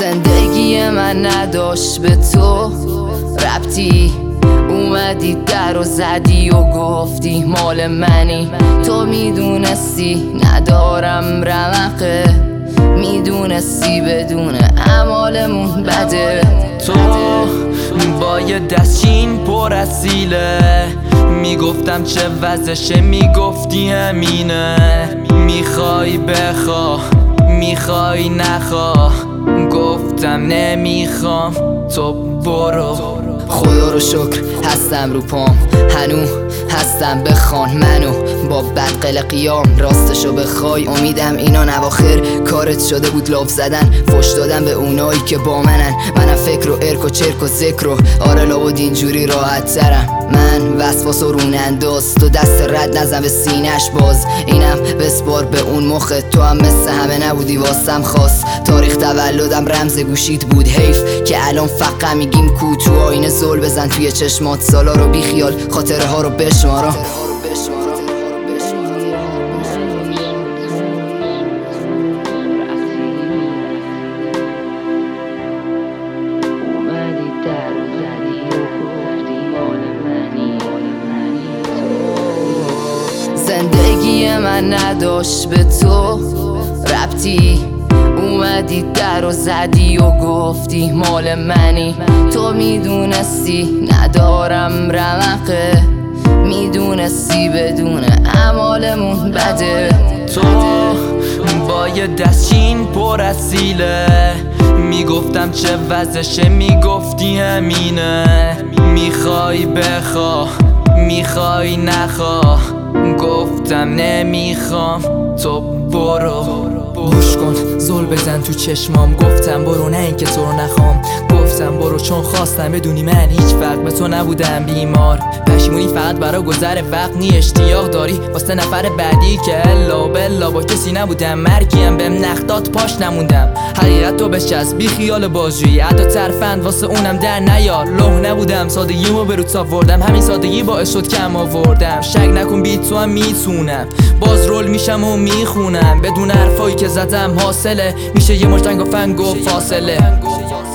زندگی من نداشت به تو ربطی، اومدی در و زدی و گفتی مال منی. تو میدونستی ندارم رمقه، میدونستی بدون اعمالمون بده. تو با یه دستچین پر از سیله میگفتم چه وضعشه، میگفتی همینه. میخوای بخواه، میخوای نخواه، گفتم نمیخوام، تو برو. خدا رو شکر هستم رو پام، هنو هستم بخوان منو با بدقل قیام. راستشو بخوای امیدم اینا نواخر کارت شده بود لاف زدن، فش دادن به اونایی که با منن. منم فکر و ارک و چرک و ذکر و آره لابد اینجوری راحت ترم. من وسواس و رون انداز، تو دست رد نزن به سینش باز. اینم بسپار به اون مخ، تو هم مثل همه نبودی واسم خاص. تاریخ تولدم رمز گوشیت بود، حیف که الان فقط میگیم کو. تو آینه زل بزن توی چشمات، سالا رو بی خیال، خاطره ها رو بشمارا. زندگی من نداشت به تو ربطی، اومدی در و زدی و گفتی مال منی. تو میدونستی ندارم رمقه، میدونستی بدون اعمالمون بده. تو با یه دستچین پر از سیله میگفتم چه وضعشه، میگفتی همینه. میخوای بخواه، میخوای نخواه، گفتم نمیخوام، تو برو. گوش کن زل بزن تو چشمام، گفتم برو نه اینکه تو رو نخوام. گفتم برو چون خواستم بدونی من هیچ وقت به تو نبودم بیمار. پشیمونی فقط برا گذر وقت نی، اشتیاق داری واسه نفر بعدی که الا بلا با کسی نبودم. مرگیم بهم نختات پاش نموندم، حقیقت تو بچسب بی خیال بازجویی. عدا ترفند واسه اونم در نیار، لوح نبودم سادگیمو به روت آوردم. همین سادگی باعث شد کم آوردم. شک نکن بی تو هم میتونم، باز رول میشم و میخونم. بدون حرفایی که زدم حاصله میشه یه مشتنگ و فنگ و فاصله.